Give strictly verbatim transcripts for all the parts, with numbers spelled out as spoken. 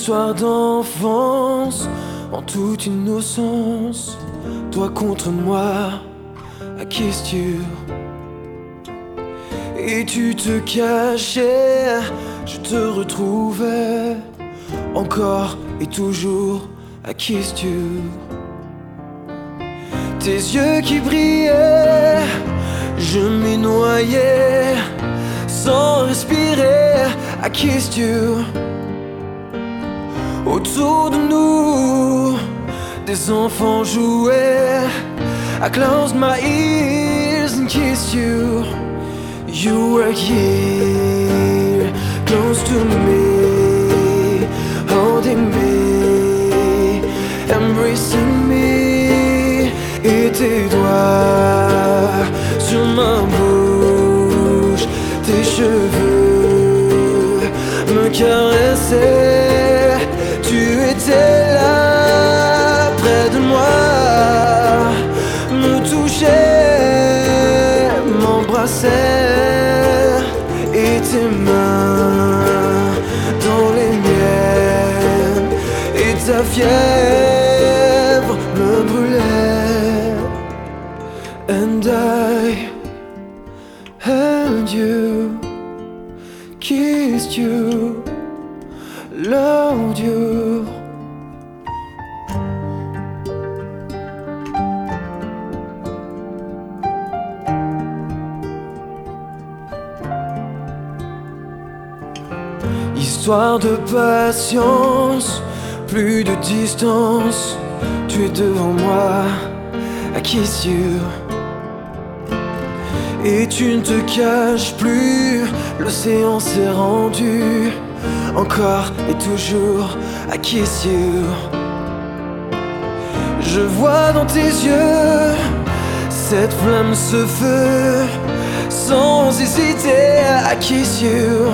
histoire d'enfance, en toute innocence. Toi contre moi, I kissed you. Et tu te cachais, je te retrouvais encore et toujours, I kissed you. Tes yeux qui brillaient, je m'y noyais, sans respirer, I kissed you. Autour de nous, des enfants jouaient, I closed my ears and kissed you. You were here, close to me, holding me, embracing me. Et tes doigts sur ma bouche, tes cheveux me caressaient. Tu étais là, près de moi, me touchais, m'embrassais. Et tes mains dans les miennes, et ta fièvre me brûlait. And I held you, kissed you, loved you. Histoire de patience, plus de distance. Tu es devant moi, I kiss you. Et tu ne te caches plus, l'océan s'est rendu. Encore et toujours, I kiss you. Je vois dans tes yeux cette flamme, ce feu. Sans hésiter, I kiss you.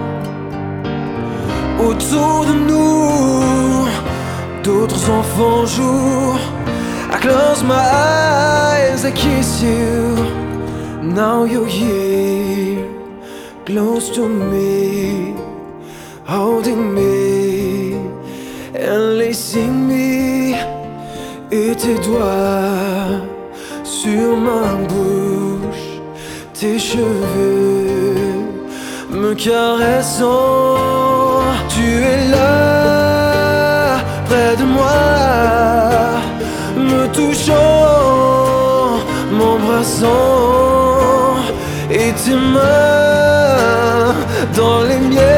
Autour de nous, d'autres enfants jouent. I close my eyes, I kiss you. Now you're here, close to me, holding me, enlacing me. Et tes doigts sur ma bouche, tes cheveux me caressant. Tu es là, près de moi, me touchant, m'embrassant. Et tes mains dans les miennes,